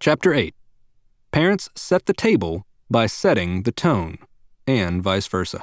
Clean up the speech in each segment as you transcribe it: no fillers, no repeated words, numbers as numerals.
Chapter 8. Parents set the table by setting the tone, and vice versa.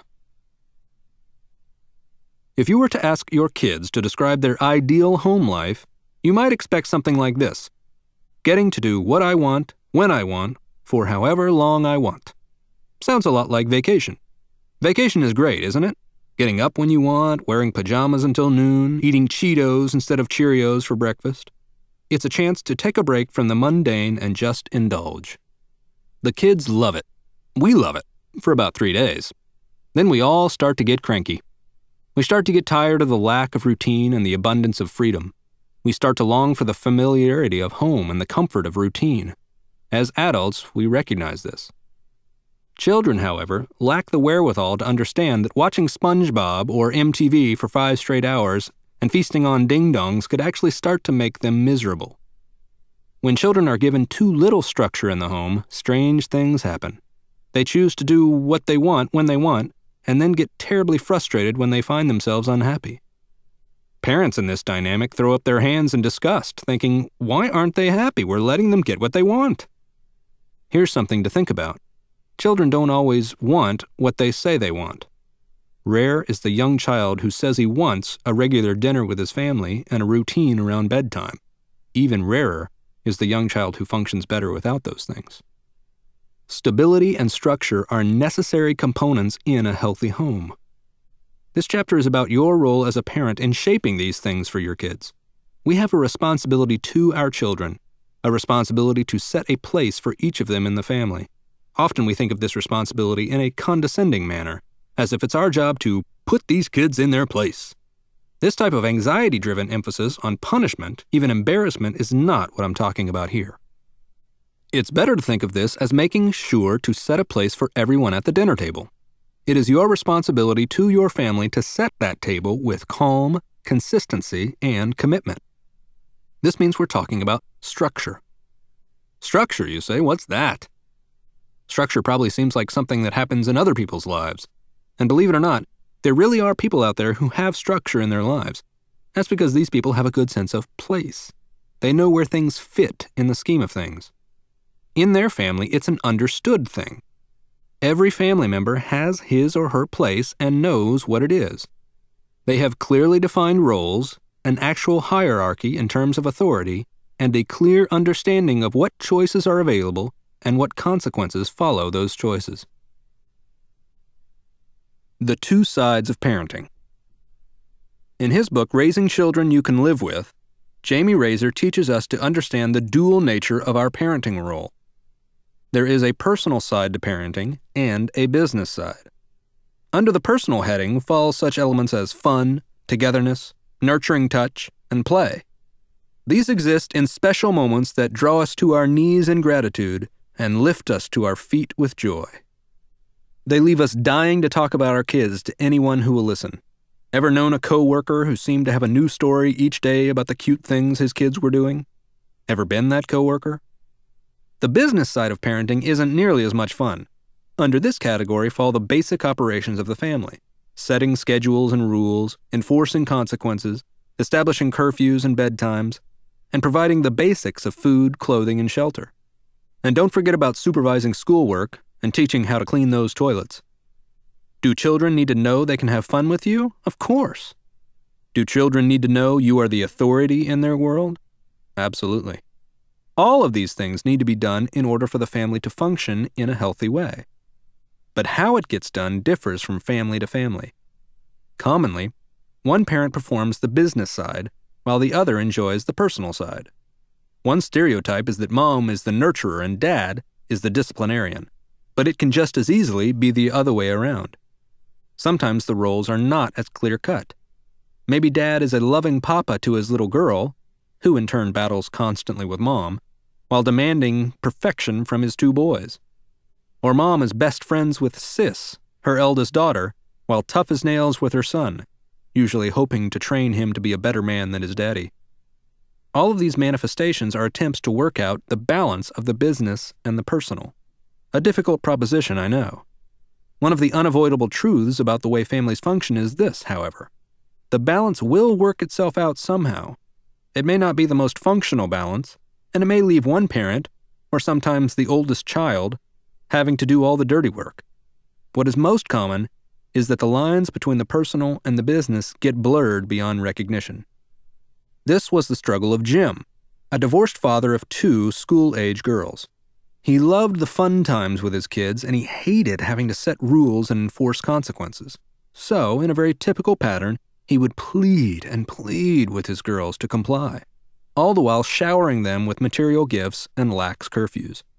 If you were to ask your kids to describe their ideal home life, you might expect something like this: getting to do what I want, when I want, for however long I want. Sounds a lot like vacation. Vacation is great, isn't it? Getting up when you want, wearing pajamas until noon, eating Cheetos instead of Cheerios for breakfast. It's a chance to take a break from the mundane and just indulge. The kids love it. We love it, for about 3 days. Then we all start to get cranky. We start to get tired of the lack of routine and the abundance of freedom. We start to long for the familiarity of home and the comfort of routine. As adults, we recognize this. Children, however, lack the wherewithal to understand that watching SpongeBob or MTV for 5 straight hours and feasting on ding-dongs could actually start to make them miserable. When children are given too little structure in the home, strange things happen. They choose to do what they want when they want, and then get terribly frustrated when they find themselves unhappy. Parents in this dynamic throw up their hands in disgust, thinking, why aren't they happy? We're letting them get what they want. Here's something to think about. Children don't always want what they say they want. Rare is the young child who says he wants a regular dinner with his family and a routine around bedtime. Even rarer is the young child who functions better without those things. Stability and structure are necessary components in a healthy home. This chapter is about your role as a parent in shaping these things for your kids. We have a responsibility to our children, a responsibility to set a place for each of them in the family. Often we think of this responsibility in a condescending manner, as if it's our job to put these kids in their place. This type of anxiety-driven emphasis on punishment, even embarrassment, is not what I'm talking about here. It's better to think of this as making sure to set a place for everyone at the dinner table. It is your responsibility to your family to set that table with calm, consistency, and commitment. This means we're talking about structure. Structure, you say? What's that? Structure probably seems like something that happens in other people's lives. And believe it or not, there really are people out there who have structure in their lives. That's because these people have a good sense of place. They know where things fit in the scheme of things. In their family, it's an understood thing. Every family member has his or her place and knows what it is. They have clearly defined roles, an actual hierarchy in terms of authority, and a clear understanding of what choices are available and what consequences follow those choices. The Two Sides of Parenting. In his book, Raising Children You Can Live With, Jamie Razor teaches us to understand the dual nature of our parenting role. There is a personal side to parenting and a business side. Under the personal heading fall such elements as fun, togetherness, nurturing touch, and play. These exist in special moments that draw us to our knees in gratitude and lift us to our feet with joy. They leave us dying to talk about our kids to anyone who will listen. Ever known a coworker who seemed to have a new story each day about the cute things his kids were doing? Ever been that coworker? The business side of parenting isn't nearly as much fun. Under this category fall the basic operations of the family: setting schedules and rules, enforcing consequences, establishing curfews and bedtimes, and providing the basics of food, clothing, and shelter. And don't forget about supervising schoolwork and teaching how to clean those toilets. Do children need to know they can have fun with you? Of course. Do children need to know you are the authority in their world? Absolutely. All of these things need to be done in order for the family to function in a healthy way. But how it gets done differs from family to family. Commonly, one parent performs the business side, while the other enjoys the personal side. One stereotype is that mom is the nurturer and dad is the disciplinarian, but it can just as easily be the other way around. Sometimes the roles are not as clear-cut. Maybe dad is a loving papa to his little girl, who in turn battles constantly with mom, while demanding perfection from his 2 boys. Or mom is best friends with Sis, her eldest daughter, while tough as nails with her son, usually hoping to train him to be a better man than his daddy. All of these manifestations are attempts to work out the balance of the business and the personal. A difficult proposition, I know. One of the unavoidable truths about the way families function is this, however. The balance will work itself out somehow. It may not be the most functional balance, and it may leave one parent, or sometimes the oldest child, having to do all the dirty work. What is most common is that the lines between the personal and the business get blurred beyond recognition. This was the struggle of Jim, a divorced father of 2 school-age girls. He loved the fun times with his kids, and he hated having to set rules and enforce consequences. So, in a very typical pattern, he would plead and plead with his girls to comply, all the while showering them with material gifts and lax curfews.